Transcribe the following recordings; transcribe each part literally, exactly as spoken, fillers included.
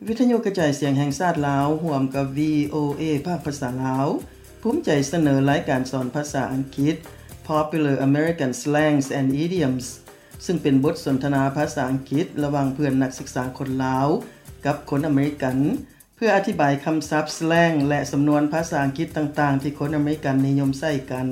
วิทยุกระจายเสียงแห่งชาติลาวร่วมกับ วี โอ เอ ภาคภาษาลาวภูมิใจเสนอรายการสอนภาษาอังกฤษ Popular American Slangs and Idioms ซึ่งเป็นบทสนทนาภาษาอังกฤษระหว่างเพื่อนนักศึกษาคนลาวกับคนอเมริกันเพื่ออธิบายคำศัพท์ slang และสำนวนภาษาอังกฤษต่างๆที่คนอเมริกันนิยมใช้กัน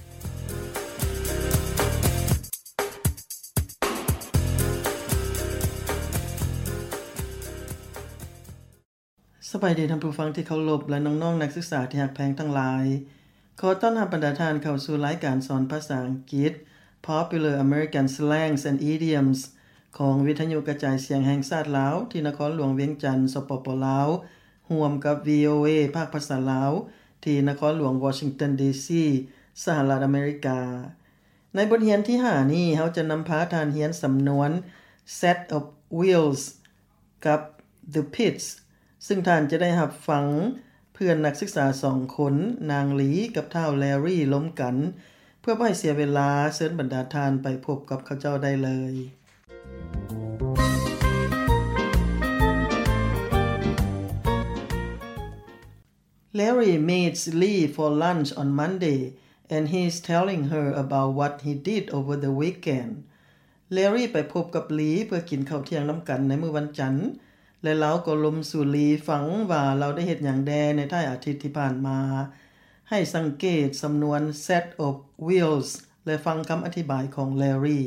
สบายดีท่านผู้ฟังที่เคารพและน้องๆนักศึกษาที่รักแพงทั้งหลายขอต้อนรับบรรดาท่านเข้าสู่รายการสอนภาษาอังกฤษ Popular American Slangs and Idioms ของวิทยุกระจายเสียงแห่งชาติลาวที่นครหลวงเวียงจันทน์สปป.ลาวร่วมกับ วี โอ เอ ภาคภาษาลาวที่นครหลวงวอชิงตัน ดี ซี สหรัฐอเมริกาในบทเรียนที่ห้านี้เราจะนำพาท่านเรียนสำนวน set of wheels กับ the pitsซึ่งท่านจะได้รับฟังเพื่อนนักศึกษาสองคนนางหลีกับท้าวแลรี่ล้มกันเพื่อบ่ให้เสียเวลาเชิญบรรดาท่านไปพบกับเขาเจ้าได้เลย Larry meets Lee for lunch on Monday and he's telling her about what he did over the weekend. Larry ไปพบกับลีเพื่อกินข้าวเที่ยงนํากันในมื้อวันจันทร์และเราก็ลมสู่ลีฟังว่าเราได้เฮ็ดหยังแดในท้ายอาทิตย์ที่ผ่านมาให้สังเกตสำนวน set of wheels และฟังคำอธิบายของ Larry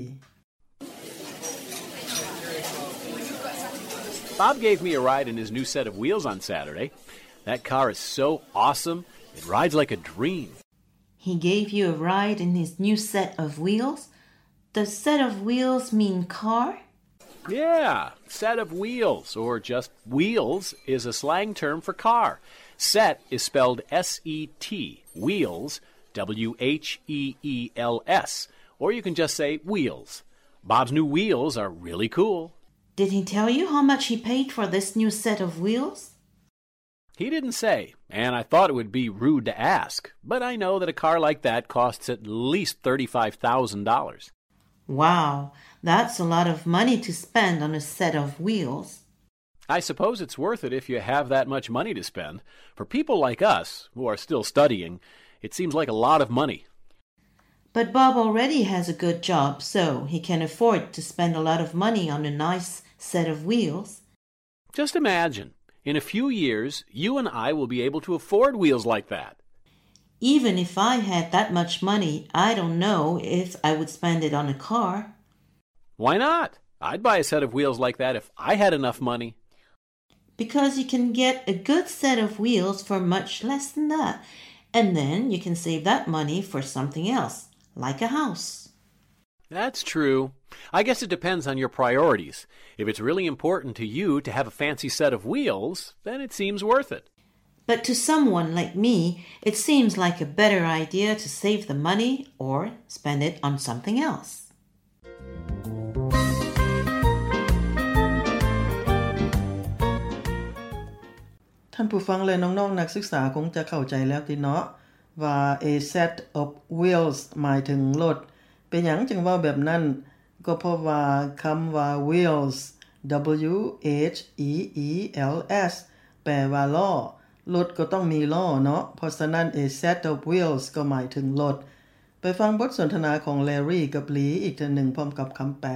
Bob gave me a ride in his new set of wheels on Saturday. That car is so awesome. It rides like a dream. He gave you a ride in his new set of wheels? Does set of wheels mean car?Yeah, set of wheels, or just wheels, is a slang term for car. Set is spelled S E T, wheels, W H E E L S, or you can just say wheels. Bob's new wheels are really cool. Did he tell you how much he paid for this new set of wheels? He didn't say, and I thought it would be rude to ask, but I know that a car like that costs at least thirty-five thousand dollars.Wow.That's a lot of money to spend on a set of wheels. I suppose it's worth it if you have that much money to spend. For people like us, who are still studying, it seems like a lot of money. But Bob already has a good job, so he can afford to spend a lot of money on a nice set of wheels. Just imagine, in a few years, you and I will be able to afford wheels like that.Even if I had that much money, I don't know if I would spend it on a car.Why not? I'd buy a set of wheels like that if I had enough money. Because you can get a good set of wheels for much less than that. And then you can save that money for something else, like a house. That's true. I guess it depends on your priorities. If it's really important to you to have a fancy set of wheels, then it seems worth it. But to someone like me, it seems like a better idea to save the money or spend it on something else. ท่านผู้ฟังและน้องๆนักศึกษาคงจะเข้าใจแล้วติเนาะว่า a set of wheels หมายถึงรถเป็นหยังจึงเว้าแบบนั้นก็เพราะว่าคำว่า wheels W H E E L S แปลว่าล้อรถก็ต้องมีล้อเนาะเพราะฉะนั้น a set of wheels ก็หมายถึงรถไปฟังบทสนทนาของ Larry กับ Lee อีกทีหนึ่งพร้อมกับคำแปล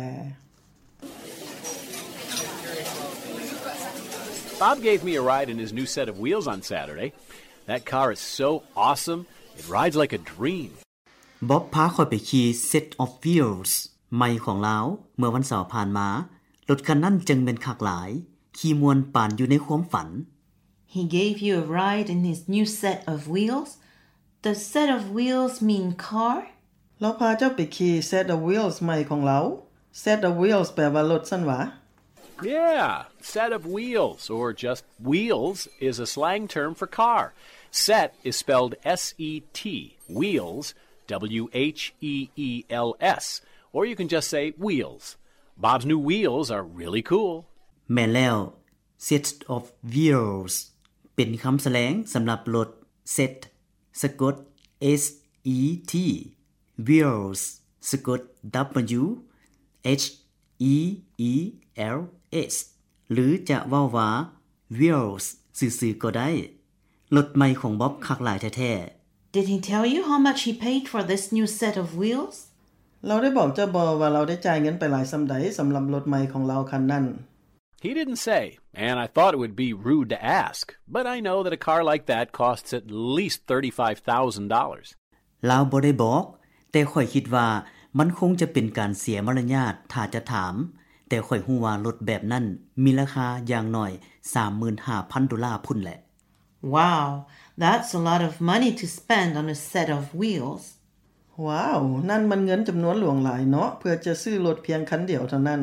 Bob gave me a ride in his new set of wheels on Saturday. That car is so awesome. It rides like a dream. Bob พาข้อยไปขี่ set of wheels ใหม่ของลาวเมื่อวันเสาร์ผ่านมารถคันนั้นจึงเป็นคักหลายขี่มวนปานอยู่ในความฝัน He gave you a ride in his new set of wheels? Does set of wheels mean car? เราพาเจ้าไปขี่ set of wheels ใหม่ของเรา set of wheels แปลว่ารถซั่นหวะ Yeah, set of wheels, or just wheels, is a slang term for car. Set is spelled S E T, wheels, W H E E L S, or you can just say wheels. Bob's new wheels are really cool. แม่นแล้ว set of wheels เป็นคำแสลงสำหรับรถ set สะกด S E T, wheels สะกด W H E E L S หรือจะเว้าว่า wheels ซื่อๆก็ได้รถใหม่ของบ๊อบคักหลายแท้ๆ Did he tell you how much he paid for this new set of wheels? เราได้บอกเจ้าบอว่าเราได้จ่ายเงินไปหลายสำใดสำหรับรถใหม่ของเราคันนั้น He didn't say, and I thought it would be rude to ask, but I know that a car like that costs at least thirty-five thousand dollars. ลาวบ่ได้บอกแต่ข่อยคิดว่ามันคงจะเป็นการเสียมารยาทถ้าจะถามแต่ข่อยฮู้ว่ารถแบบนั้นมีราคาอย่างน้อย สามหมื่นห้าพัน ดอลลาร์พุ่นแหละ Wow, that's a lot of money to spend on a set of wheels. ว้าวนั่นมันเงินจำนวนหลวงหลายเนาะเพื่อจะซื้อรถเพียงคันเดียวเท่านั้น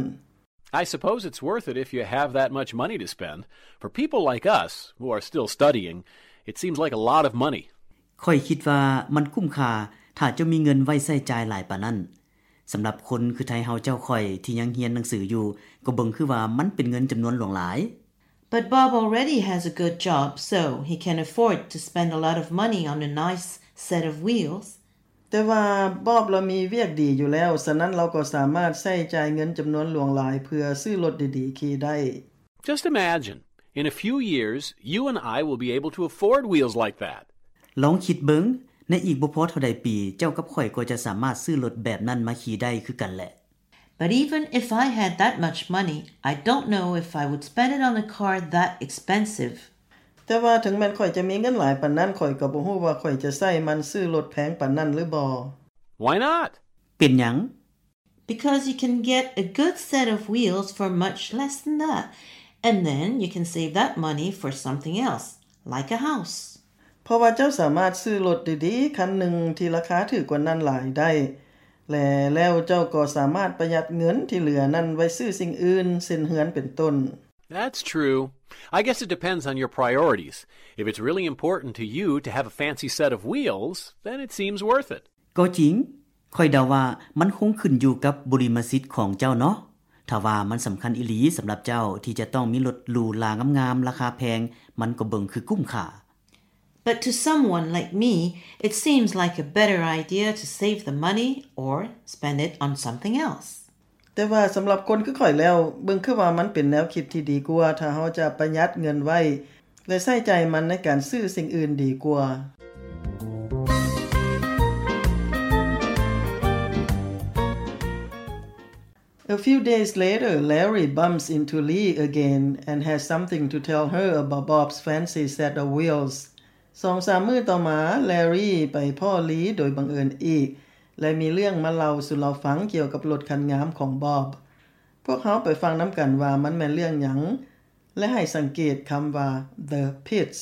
I suppose it's worth it if you have that much money to spend. For people like us, who are still studying, it seems like a lot of money. ข่อยคิดว่ามันคุ้มค่าถ้าจะมีเงินไว้ใช้จ่ายหลายปานนั้นสำหรับคนคือไทยเฮาเจ้าข่อยที่ยังเรียนหนังสืออยู่ก็เบิ่งคือว่ามันเป็นเงินจำนวนหลวงหลาย But Bob already has a good job, so he can afford to spend a lot of money on a nice set of wheels. แต่ว่าบอบเรามีเวียกดีอยู่แล้วฉะนั้นเราก็สามารถใช้จ่ายเงินจำนวนหลวงหลายเพื่อซื้อรถดีๆขี่ได้ Just imagine, in a few years, you and I will be able to afford wheels like that. ลองคิดเบิ่งในอีกบ่พอเท่าใดปีเจ้ากับข่อยก็จะสามารถซื้อรถแบบนั้นมาขี่ได้คือกันแหละ But even if I had that much money, I don't know if I would spend it on a car that expensive. แต่ว่าถึงแม้ข่อยจะมีเงินหลายปานนั้นข่อยก็บ่ฮู้ว่าข่อยจะใช้มันซื้อรถแพงปานนั้นหรือบ่ Why not? เป็นหยัง Because you can get a good set of wheels for much less than that, and then you can save that money for something else, like a house. เพราะว่าเจ้าสามารถซื้อรถดีๆคันหนึ่งที่ราคาถูกกว่านั้นหลายได้และแล้วเจ้าก็สามารถประหยัดเงินที่เหลือนั้นไว้ซื้อสิ่งอื่นเช่นเรือนเป็นต้น That's true. I guess it depends on your priorities. If it's really important to you to have a fancy set of wheels, then it seems worth it. ก็จริงข่อยเดาว่ามันคงขึ้นอยู่กับบุริมสิทธิ์ของเจ้าเนาะถ้าว่ามันสำคัญอีหลีสำหรับเจ้าที่จะต้องมีรถหรูหรางามๆราคาแพงมันก็เบิ่งคือคุ้มค่า But to someone like me, it seems like a better idea to save the money or spend it on something else. แต่ว่าสำหรับคนคือข่อยแล้วเบิ่งคือว่ามันเป็นแนวคิดที่ดีกว่าถ้าเฮาจะประหยัดเงินไว้และใช้ใจมันในการซื้อสิ่งอื่นดีกว่า A few days later, Larry bumps into Lee again and has something to tell her about Bob's fancy set of wheels.สองสามมื้อต่อมาแลรี่ไปพ่อลีโดยบังเอิญอีกและมีเรื่องมาเล่าสู่เราฟังเกี่ยวกับรถคันงามของบอบพวกเขาไปฟังน้ำกันว่ามันแม่นเรื่องหยังและให้สังเกตคำว่า the pits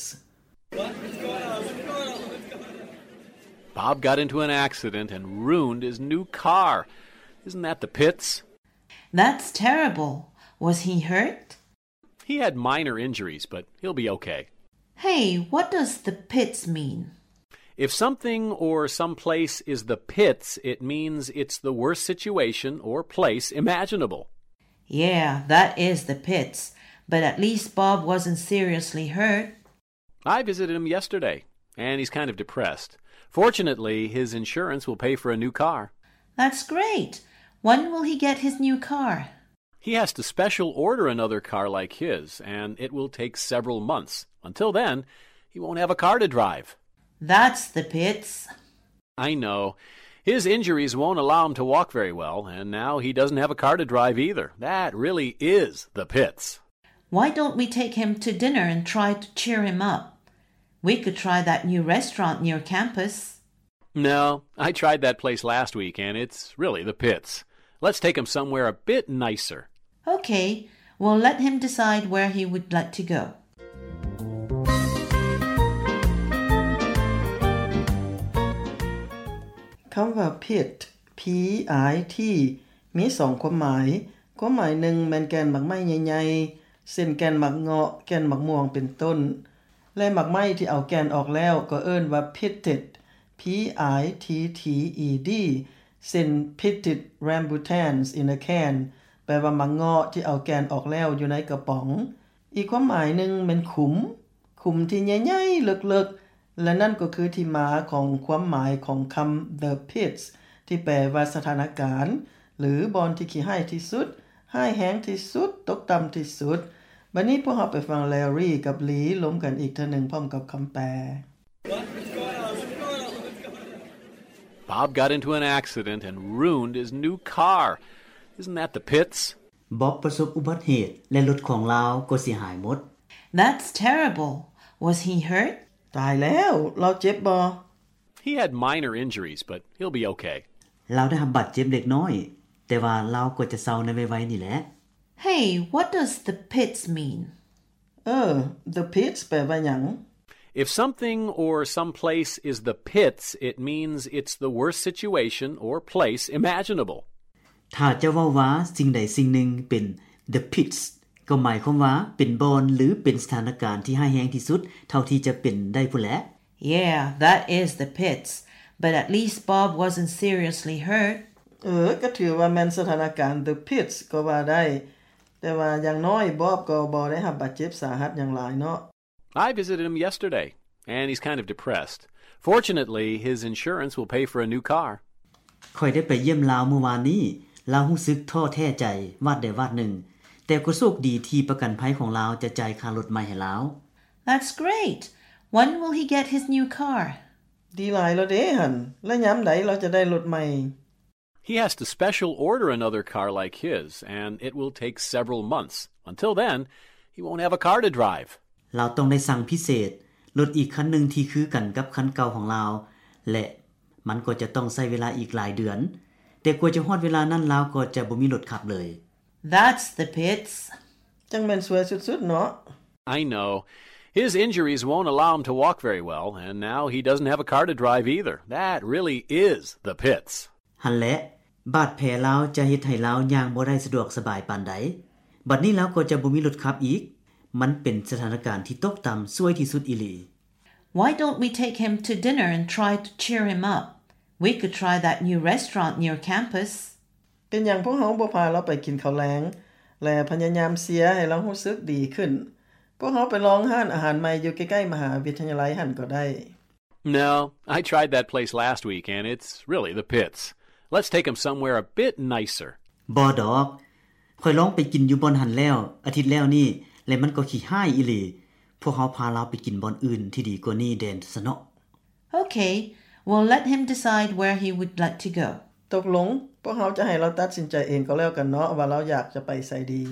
Bob got into an accident and ruined his new car. Isn't that the pits? That's terrible. Was he hurt? He had minor injuries, but he'll be okay.Hey, what does the pits mean? If something or some place is the pits, it means it's the worst situation or place imaginable. Yeah, that is the pits. But at least Bob wasn't seriously hurt. I visited him yesterday, and he's kind of depressed. Fortunately, his insurance will pay for a new car. That's great. When will he get his new car?He has to special order another car like his, and it will take several months. Until then, he won't have a car to drive. That's the pits. I know. His injuries won't allow him to walk very well, and now he doesn't have a car to drive either. That really is the pits. Why don't we take him to dinner and try to cheer him up? We could try that new restaurant near campus. No, I tried that place last week, and it's really the pits.Let's take him somewhere a bit nicer. Okay, we'll let him decide where he would like to go. คำว่า pit P I T มีสองความหมายความหมายหนึ่งแม่นแกนหมักไม้ใหญ่ๆเส้นแกนหมักเงาะแกนหมักม่วงเป็นต้นและหมักไม้ที่เอาแกนออกแล้วก็เอิ้นว่า pitted P I T T E Dเส้น pitted rambutans in a can แปลว่าหมักเงาะที่เอาแกนออกแล้วอยู่ในกระป๋องอีกความหมายหนึ่งเป็นขุมขุมที่ใหญ่ๆลึกๆและนั่นก็คือที่มาของความหมายของคำ the pits ที่แปลว่าสถานการณ์หรือบอนที่ขี้ให้ที่สุดให้แห้งที่สุดตกต่ำที่สุดบัดนี้พวกเราไปฟังแลรี่กับลีล้มกันอีกเทื่อนึงพร้อมกับคำแปล Bob got into an accident and ruined his new car. Isn't that the pits? บ๊อบประสบอุบัติเหตุและรถของลาวก็เสียหายหมด That's terrible. Was he hurt? ตายแล้วเราเจ็บบ่ He had minor injuries, but he'll be okay. ลาวได้รับบาดเจ็บเล็กน้อยแต่ว่าลาวก็จะเซาในไวๆนี่แหละ Hey, what does the pits mean? เออ the pits แปลว่าหยัง If something or some place is the pits, it means it's the worst situation or place imaginable. ถ้าจะเว้าว่าสิ่งใดสิ่งหนึ่งเป็น the pits ก็หมายความว่าเป็นบอนหรือเป็นสถานการณ์ที่ร้ายแรงที่สุดเท่าที่จะเป็นได้พุ่นแหละ Yeah, that is the pits. But at least Bob wasn't seriously hurt. เออก็ถือว่าแม่นสถานการณ์ the pits ก็ว่าได้แต่ว่าอย่างน้อยบอบก็บ่ได้รับบาดเจ็บสาหัสอย่างหลายเนาะ I visited him yesterday, and he's kind of depressed. Fortunately, his insurance will pay for a new car. ค่อยได้ไปเยี่ยมลาวเมื่อวานนี้ลาวรู้สึกท้อแท้ใจวาดใดวาดหนึ่งแต่ก็โชคดีที่ประกันภัยของลาวจะจ่ายค่ารถใหม่ให้ลาว That's great. When will he get his new car? ดีหลายแล้วเด้หั่นแล้วยามใดเราจะได้รถใหม่ He has to special order another car like his, and it will take several months. Until then, he won't have a car to drive. เราต้องได้สั่งพิเศษรถอีกคันหนึ่งที่คือกันกับคันเก่าของเราและมันก็จะต้องใช้เวลาอีกหลายเดือนแต่กว่าจะฮอดเวลานั้นเราก็จะบ่มีรถขับเลย That's the pits. จังแม่นสวยสุดๆเนาะ I know. His injuries won't allow him to walk very well, and now he doesn't have a car to drive either. That really is the pits. หันแหละบาดแผลลาวจะเฮ็ดให้ลาวย่างบ่ได้สะดวกสบายปานใดบัดนี้ลาวก็จะบ่มีรถขับอีกมันเป็นสถานการณ์ที่ตกต่ำซวยที่สุดอีหลี Why don't we take him to dinner and try to cheer him up? We could try that new restaurant near campus. เป็นหยังพวกเราบ่พาเราไปกินข้าวแลงและพยายามเสียให้เรารู้สึกดีขึ้นพวกเราไปลองร้านอาหารใหม่อยู่ใกล้ๆมหาวิทยาลัยหั่นก็ได้ No, I tried that place last week, and it's really the pits. Let's take him somewhere a bit nicer. บ่ดอกค่อยลองไปกินอยู่บ่อนหันแล้วอาทิตย์แล้วนี่และมันก็ขี้ห้ายอีหลีพวกเฮาพาเราไปกินบ่อนอื่นที่ดีกว่านี้แดนซะเนาะ Okay, we'll let him decide where he would like to go. ตกลงพวกเราจะให้เราตัดสินใจเองก็แล้วกันเนาะว่าเราอยากจะไปไสดี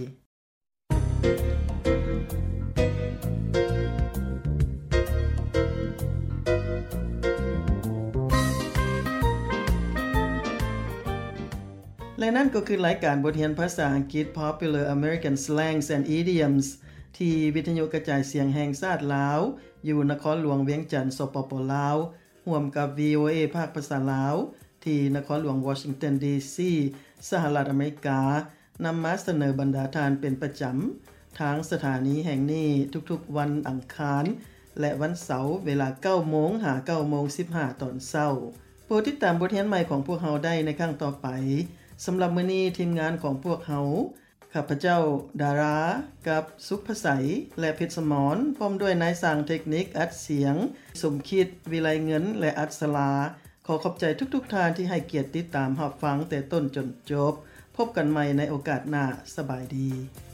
และนั่นก็คือรายการบทเรียนภาษาอังกฤษ Popular American Slangs and Idioms ที่วิทยุกระจายเสียงแห่งชาติลาวอยู่นครหลวงเวียงจันทน์สปป.ลาวร่วมกับ วี โอ เอ ภาคภาษาลาวที่นครหลวงวอชิงตัน ดี ซี สหรัฐอเมริกานำมาเสนอบรรดาทานเป็นประจำทางสถานีแห่งนี้ทุกๆวันอังคารและวันเสาร์เวลา เก้าโมง หา เก้าโมงสิบห้า ตอนเช้าโปรดติดตามบทเรียนใหม่ของพวกเราได้ในครั้งต่อไปสำหรับมื้อนี้ทีมงานของพวกเฮาข้าพเจ้าดารากับสุภไสยและเพชรสมรพร้อมด้วยนายสร้างเทคนิคอัดเสียงสมคิดวิไลเงินและอัศลาขอขอบใจทุกๆท่านที่ให้เกียรติติดตามรับฟังแต่ต้นจนจบพบกันใหม่ในโอกาสหน้าสบายดี